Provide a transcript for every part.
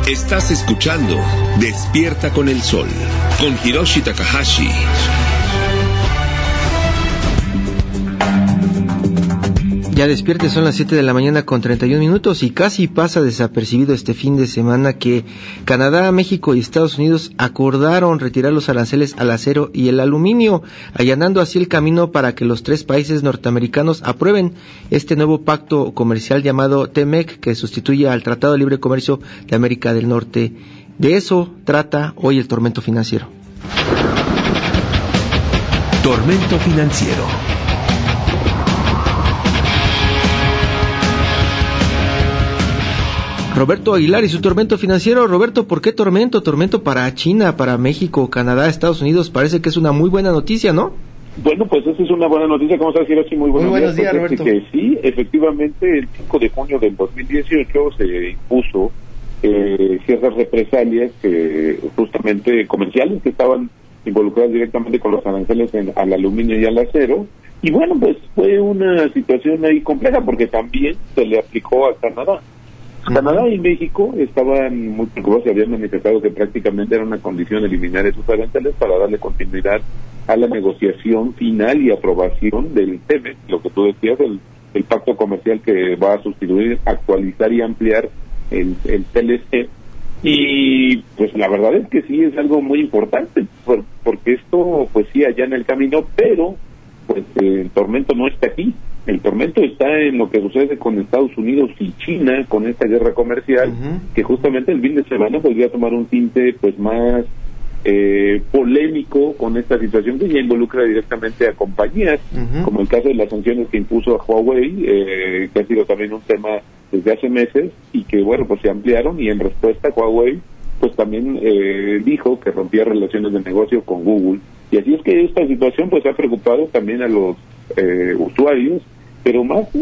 Estás escuchando Despierta con el Sol, con Hiroshi Takahashi. Ya despierte, son las 7 de la mañana con 31 minutos y casi pasa desapercibido este fin de semana que Canadá, México y Estados Unidos acordaron retirar los aranceles al acero y el aluminio, allanando así el camino para que los tres países norteamericanos aprueben este nuevo pacto comercial llamado TEMEC, que sustituye al Tratado de Libre Comercio de América del Norte. De eso trata hoy el Tormento Financiero. Tormento Financiero. Roberto Aguilar y su tormento financiero. Roberto, ¿por qué tormento? Tormento para China, para México, Canadá, Estados Unidos. Parece que es una muy buena noticia, ¿no? Bueno, pues esa es una buena noticia. ¿Cómo estás, Hiroshi? Muy buenos días, Roberto. Que sí, efectivamente, el 5 de junio del 2018 se impuso ciertas represalias justamente comerciales que estaban involucradas directamente con los aranceles al aluminio y al acero. Y bueno, pues fue una situación ahí compleja porque también se le aplicó a Canadá. Canadá y México estaban muy preocupados y habían manifestado que prácticamente era una condición eliminar esos aranceles para darle continuidad a la negociación final y aprobación del TEMEC, lo que tú decías, el pacto comercial que va a sustituir, actualizar y ampliar el TLC. Y pues la verdad es que sí es algo muy importante, porque esto pues sí allana el camino, pero pues el tormento no está aquí. El tormento está en lo que sucede con Estados Unidos y China, con esta guerra comercial, que justamente el fin de semana podría tomar un tinte pues más polémico con esta situación que ya involucra directamente a compañías, como el caso de las sanciones que impuso a Huawei, que ha sido también un tema desde hace meses, y que bueno, pues se ampliaron, y en respuesta Huawei pues también dijo que rompía relaciones de negocio con Google. Y así es que esta situación pues ha preocupado también a los usuarios, pero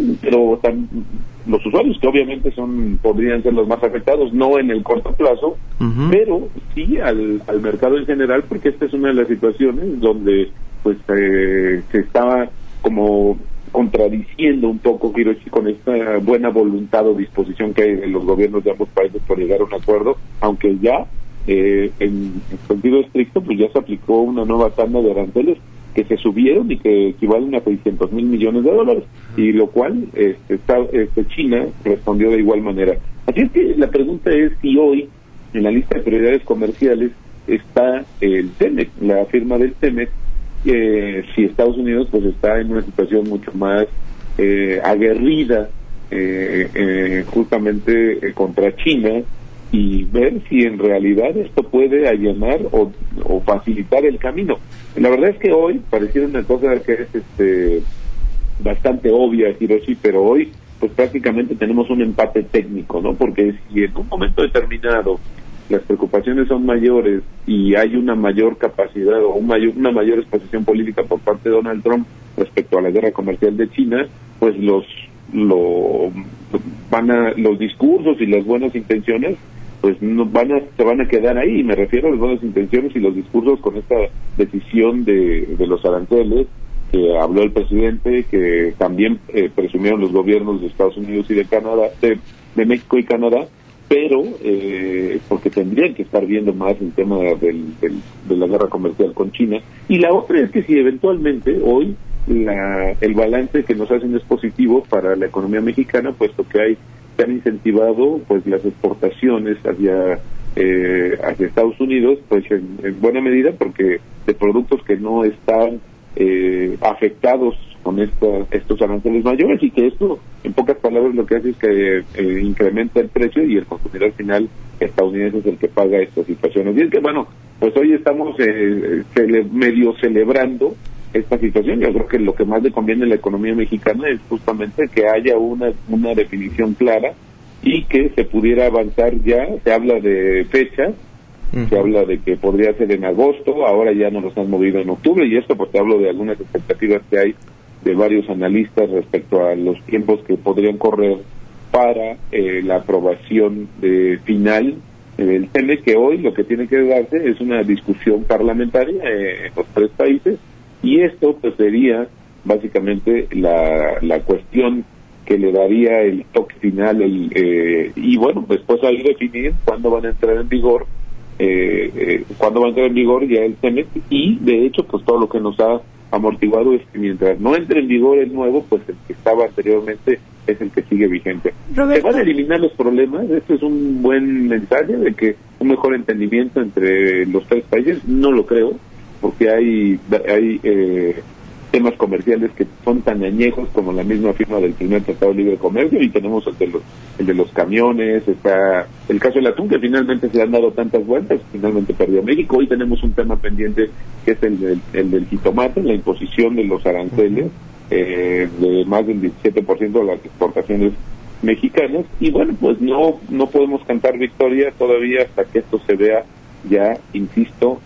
los usuarios que obviamente podrían ser los más afectados, no en el corto plazo, pero sí al mercado en general, porque esta es una de las situaciones donde pues se estaba como contradiciendo un poco, Hiroshi, con esta buena voluntad o disposición que hay de los gobiernos de ambos países por llegar a un acuerdo, aunque ya en sentido estricto pues ya se aplicó una nueva tanda de aranceles que se subieron y que equivalen a $600 mil millones, y lo cual China respondió de igual manera. Así es que la pregunta es si hoy en la lista de prioridades comerciales está el TEMEC, la firma del TEMEC, si Estados Unidos pues está en una situación mucho más aguerrida justamente contra China, y ver si en realidad esto puede allanar o facilitar el camino. La verdad es que hoy pareciera una cosa que es bastante obvia, Hiroshi, pero hoy pues prácticamente tenemos un empate técnico, ¿no? Porque si en un momento determinado las preocupaciones son mayores y hay una mayor capacidad o una mayor exposición política por parte de Donald Trump respecto a la guerra comercial de China, pues los discursos y las buenas intenciones pues se van a quedar ahí. Me refiero a las buenas intenciones y los discursos con esta decisión de los aranceles que habló el presidente, que también presumieron los gobiernos de Estados Unidos y de Canadá, de México y Canadá, pero porque tendrían que estar viendo más el tema de la guerra comercial con China. Y la otra es que si eventualmente hoy el balance que nos hacen es positivo para la economía mexicana, puesto que se han incentivado pues las exportaciones hacia Estados Unidos, pues en buena medida, porque de productos que no están afectados con estos aranceles mayores, y que esto, en pocas palabras, lo que hace es que incrementa el precio y el consumidor final estadounidense es el que paga estas situaciones. Y es que bueno, pues hoy estamos medio celebrando esta situación. Yo creo que lo que más le conviene a la economía mexicana es justamente que haya una definición clara y que se pudiera avanzar ya. Se habla de fechas, se habla de que podría ser en agosto, ahora ya nos los han movido en octubre, y esto pues te hablo de algunas expectativas que hay de varios analistas respecto a los tiempos que podrían correr para la aprobación final del TEMEC, que hoy lo que tiene que darse es una discusión parlamentaria en los tres países. Y esto pues sería básicamente la cuestión que le daría el toque final, y bueno, después ahí definir cuándo van a entrar en vigor ya el TEMEC, y de hecho pues todo lo que nos ha amortiguado es que mientras no entre en vigor el nuevo, pues el que estaba anteriormente es el que sigue vigente. Roberto. Se van a eliminar los problemas. Esto es un buen mensaje de que un mejor entendimiento entre los tres países, no lo creo, porque hay temas comerciales que son tan añejos como la misma firma del primer Tratado de Libre Comercio, y tenemos el de los camiones, está el caso del atún, que finalmente se han dado tantas vueltas, finalmente perdió México. Hoy tenemos un tema pendiente que es el del jitomate, la imposición de los aranceles de más del 17% de las exportaciones mexicanas, y bueno, pues no podemos cantar victoria todavía hasta que esto se vea ya, insisto,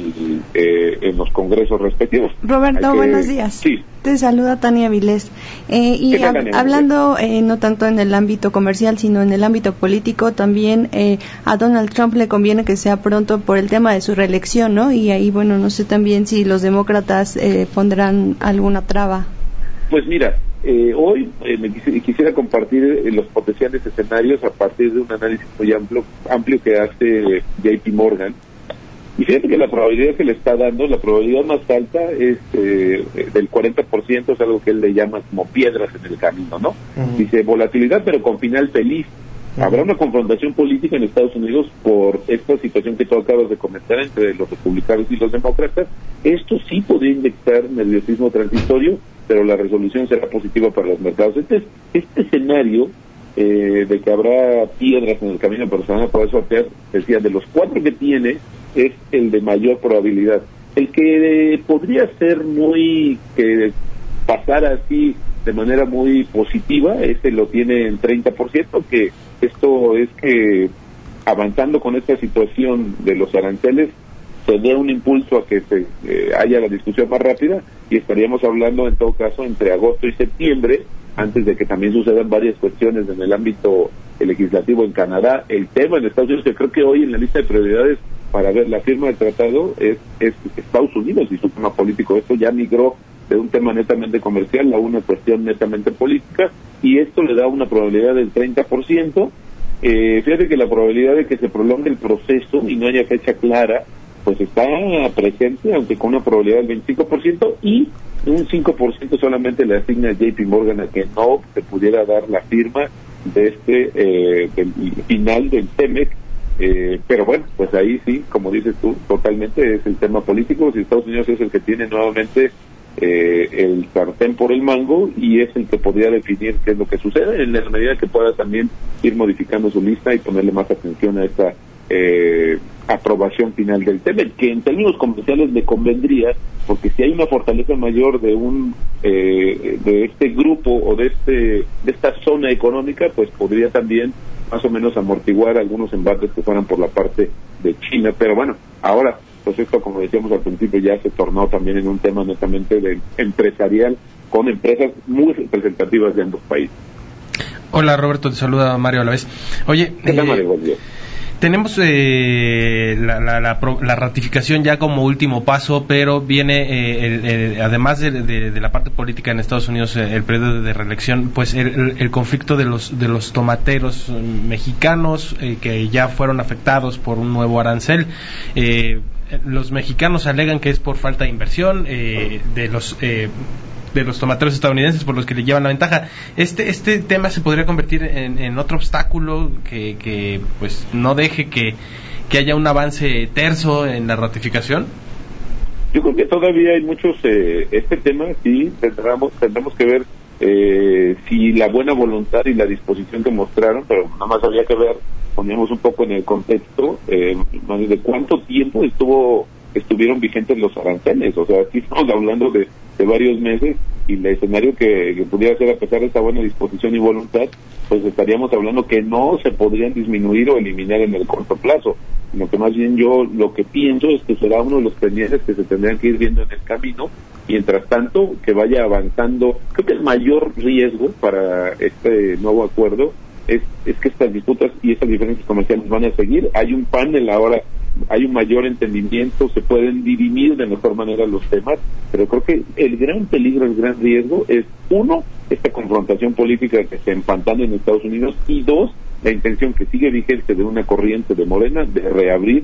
en los congresos respectivos. Roberto, buenos días. Sí. Te saluda Tania Vilés. Hablando no tanto en el ámbito comercial, sino en el ámbito político, también a Donald Trump le conviene que sea pronto por el tema de su reelección, ¿no? Y ahí, bueno, no sé también si los demócratas pondrán alguna traba. Pues mira, hoy quisiera compartir los potenciales escenarios a partir de un análisis muy amplio que hace JP Morgan. Y fíjate que la probabilidad que le está dando, la probabilidad más alta es del 40%, es algo que él le llama como piedras en el camino, ¿no? Uh-huh. Dice volatilidad, pero con final feliz. Uh-huh. Habrá una confrontación política en Estados Unidos por esta situación que tú acabas de comentar entre los republicanos y los demócratas. Esto sí podría inyectar nerviosismo transitorio, pero la resolución será positiva para los mercados. Este escenario de que habrá piedras en el camino, pero se van a poder sortear, decía, de los 4 que tiene, es el de mayor probabilidad. El que podría ser que pasara así de manera muy positiva, lo tiene en 30%, que esto es que avanzando con esta situación de los aranceles, se dé un impulso a que se haya la discusión más rápida, y estaríamos hablando en todo caso entre agosto y septiembre, antes de que también sucedan varias cuestiones en el ámbito legislativo en Canadá. El tema en Estados Unidos, que creo que hoy en la lista de prioridades para ver la firma del tratado, es Estados Unidos y su tema político. Esto ya migró de un tema netamente comercial a una cuestión netamente política, y esto le da una probabilidad del 30%. Fíjate que la probabilidad de que se prolongue el proceso y no haya fecha clara, pues está presente, aunque con una probabilidad del 25%, y un 5% solamente le asigna a JP Morgan a que no se pudiera dar la firma de del final del TEMEC. Pero bueno, pues ahí sí, como dices tú, totalmente es el tema político. Si Estados Unidos es el que tiene nuevamente el sartén por el mango, y es el que podría definir qué es lo que sucede, en la medida que pueda también ir modificando su lista y ponerle más atención a esta aprobación final del TEMEC, que en términos comerciales le convendría, porque si hay una fortaleza mayor de este grupo o de esta zona económica, pues podría también más o menos amortiguar algunos embates que fueran por la parte de China. Pero bueno, ahora pues esto, como decíamos al principio, ya se tornó también en un tema netamente empresarial, con empresas muy representativas de ambos países. Hola Roberto, te saluda Mario a la vez. Oye, ¿qué tal, Mario? Buen día. Tenemos la ratificación ya como último paso, pero viene, además de la parte política en Estados Unidos, el periodo de reelección, pues el conflicto de los tomateros mexicanos que ya fueron afectados por un nuevo arancel. Los mexicanos alegan que es por falta de inversión de los tomateros estadounidenses, por los que le llevan la ventaja. Este tema se podría convertir en otro obstáculo que pues no deje que haya un avance terso en la ratificación. Yo creo que todavía hay muchos, este tema sí tendremos que ver si la buena voluntad y la disposición que mostraron, pero nada más había que ver, poníamos un poco en el contexto, de cuánto tiempo estuvieron vigentes los aranceles. O sea, aquí estamos hablando de varios meses, y el escenario que pudiera ser, a pesar de esta buena disposición y voluntad, pues estaríamos hablando que no se podrían disminuir o eliminar en el corto plazo, sino que más bien yo lo que pienso es que será uno de los pendientes que se tendrían que ir viendo en el camino. Mientras tanto, que vaya avanzando. Creo que el mayor riesgo para este nuevo acuerdo es que estas disputas y estas diferencias comerciales van a seguir. Hay un panel ahora, hay un mayor entendimiento, se pueden dirimir de mejor manera los temas, pero creo que el gran peligro, el gran riesgo es, uno, esta confrontación política que se empantana en Estados Unidos, y dos, la intención que sigue vigente de una corriente de Morena de reabrir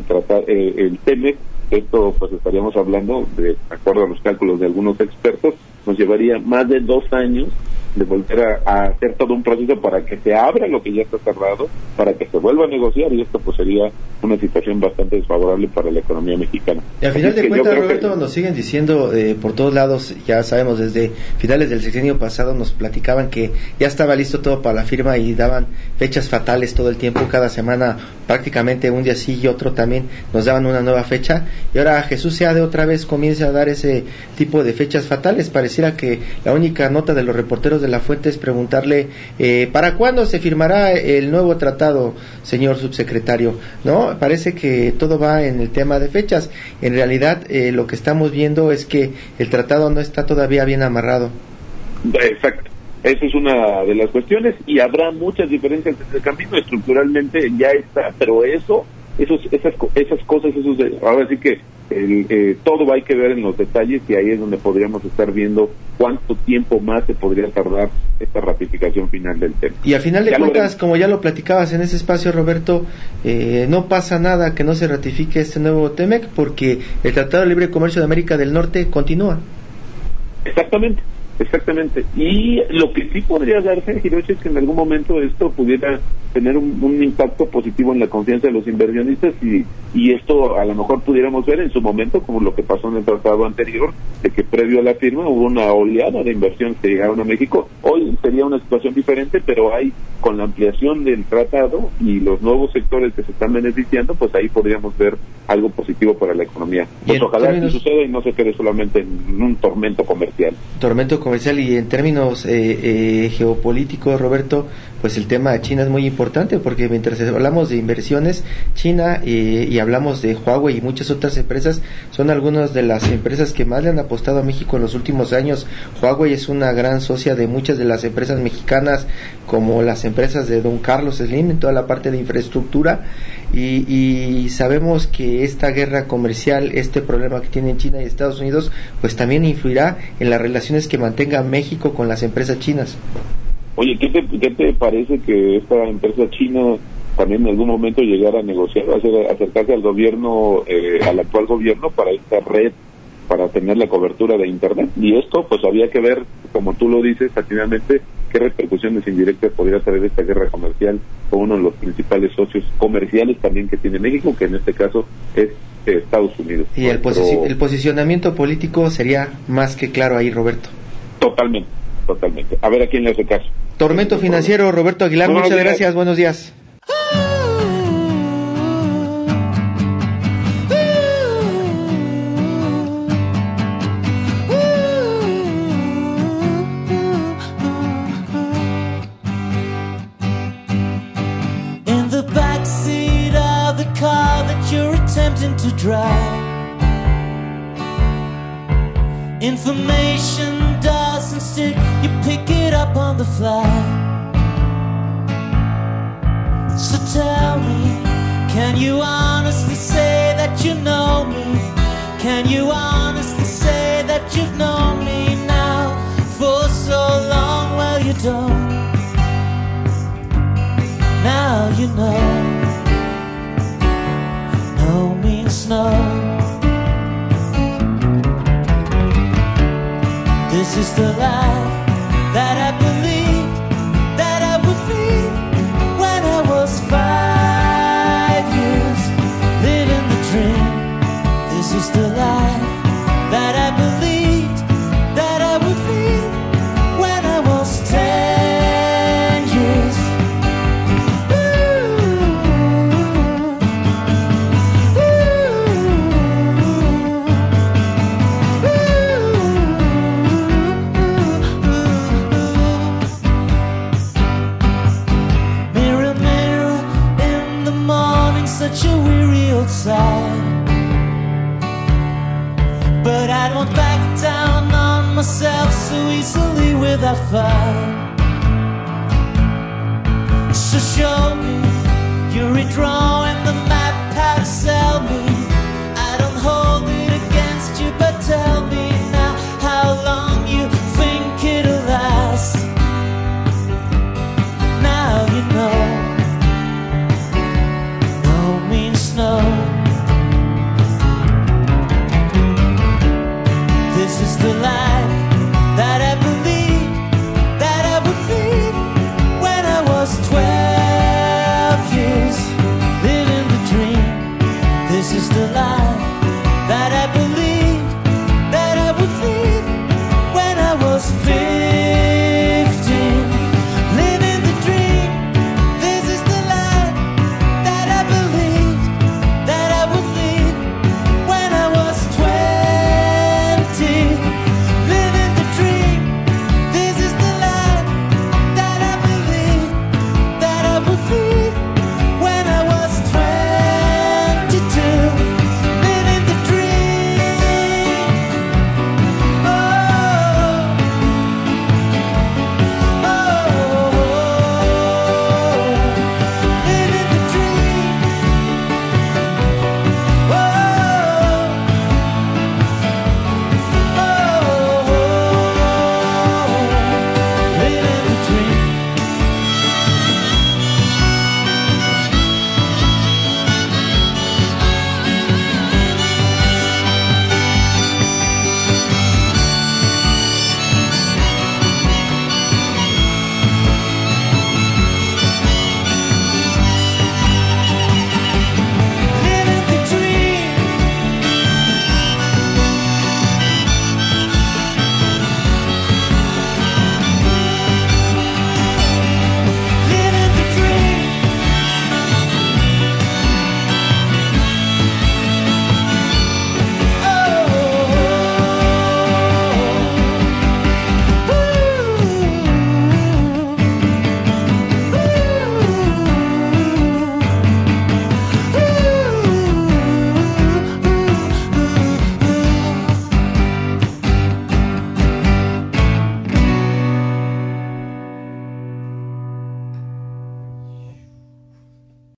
el TEMEC. Esto, pues estaríamos hablando, de acuerdo a los cálculos de algunos expertos, nos llevaría más de 2 años de volver a hacer todo un proceso para que se abra lo que ya está cerrado, para que se vuelva a negociar, y esto pues sería una situación bastante desfavorable para la economía mexicana. Y al final de cuentas, Roberto, nos siguen diciendo por todos lados, ya sabemos, desde finales del sexenio pasado nos platicaban que ya estaba listo todo para la firma y daban fechas fatales todo el tiempo, cada semana prácticamente un día sí y otro también nos daban una nueva fecha, y ahora Jesús Seade otra vez comienza a dar ese tipo de fechas fatales. Pareciera que la única nota de los reporteros de La Fuente es preguntarle ¿para cuándo se firmará el nuevo tratado, señor subsecretario? No, parece que todo va en el tema de fechas. En realidad lo que estamos viendo es que el tratado no está todavía bien amarrado. Exacto. Esa es una de las cuestiones, y habrá muchas diferencias en el camino. Estructuralmente ya está, pero esas cosas, ahora sí que todo hay que ver en los detalles, y ahí es donde podríamos estar viendo cuánto tiempo más se podría tardar esta ratificación final del tema. Y al final de cuentas, como ya lo platicabas en ese espacio, Roberto, no pasa nada que no se ratifique este nuevo TEMEC, porque el Tratado de Libre Comercio de América del Norte continúa. Exactamente, y lo que sí podría darse, Hiroshi, es que en algún momento esto pudiera tener un impacto positivo en la confianza de los inversionistas, y esto a lo mejor pudiéramos ver en su momento, como lo que pasó en el tratado anterior, de que previo a la firma hubo una oleada de inversión que llegaron a México. Hoy sería una situación diferente, pero con la ampliación del tratado y los nuevos sectores que se están beneficiando, pues ahí podríamos ver algo positivo para la economía. Pues ojalá que suceda y no se quede solamente en un tormento comercial. Y en términos geopolíticos, Roberto, pues el tema de China es muy importante, porque mientras hablamos de inversiones, China y hablamos de Huawei y muchas otras empresas, son algunas de las empresas que más le han apostado a México en los últimos años. Huawei es una gran socia de muchas de las empresas mexicanas, como las empresas de don Carlos Slim en toda la parte de infraestructura, y sabemos que esta guerra comercial, este problema que tienen China y Estados Unidos, pues también influirá en las relaciones que mantenga México con las empresas chinas. Oye, ¿qué te parece que esta empresa china también en algún momento llegara a negociar, acercarse al gobierno, al actual gobierno, para esta red, para tener la cobertura de Internet? Y esto pues había que ver, como tú lo dices atinadamente, qué repercusiones indirectas podría traer esta guerra comercial con uno de los principales socios comerciales también que tiene México, que en este caso es Estados Unidos. Y el posicionamiento político sería más que claro ahí, Roberto. Totalmente. A ver a quién le hace caso. Tormento Financiero, Roberto Aguilar, muchas gracias, buenos días. In the backseat of the car that you're attempting to drive, information doesn't stick, you pick it up on the fly. So tell me, can you honestly say that you know me? Can you honestly say that you've known me now for so long? Well, you don't. Now you know. No means no. This is the life that I believed that I would lead when I was 5 years, living the dream. This is the life that I believed that I would lead when I was 10 years. Such a weary old side, but I don't back down on myself so easily without fight. show me you're a drum.